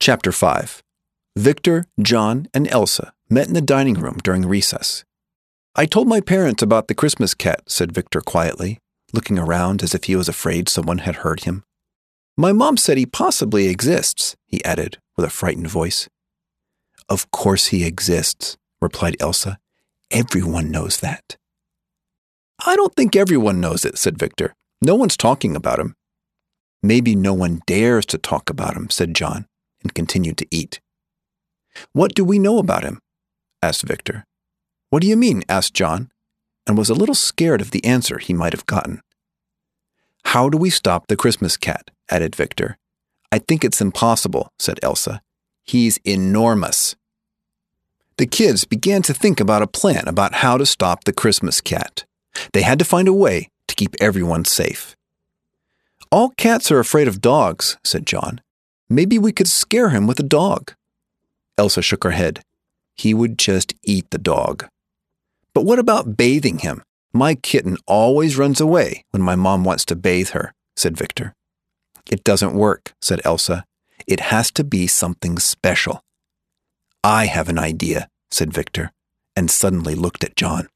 Chapter 5. Victor, John, and Elsa met in the dining room during recess. "I told my parents about the Christmas cat," said Victor quietly, looking around as if he was afraid someone had heard him. "My mom said he possibly exists," he added with a frightened voice. "Of course he exists," replied Elsa. "Everyone knows that." "I don't think everyone knows it," said Victor. "No one's talking about him." "Maybe no one dares to talk about him," said John, and continued to eat. "What do we know about him?" asked Victor. "What do you mean?" asked John, and was a little scared of the answer he might have gotten. "How do we stop the Christmas cat?" added Victor. "I think it's impossible," said Elsa. "He's enormous." The kids began to think about a plan about how to stop the Christmas cat. They had to find a way to keep everyone safe. "All cats are afraid of dogs," said John. "Maybe we could scare him with a dog." Elsa shook her head. "He would just eat the dog." "But what about bathing him? My kitten always runs away when my mom wants to bathe her," said Victor. "It doesn't work," said Elsa. "It has to be something special." "I have an idea," said Victor, and suddenly looked at John.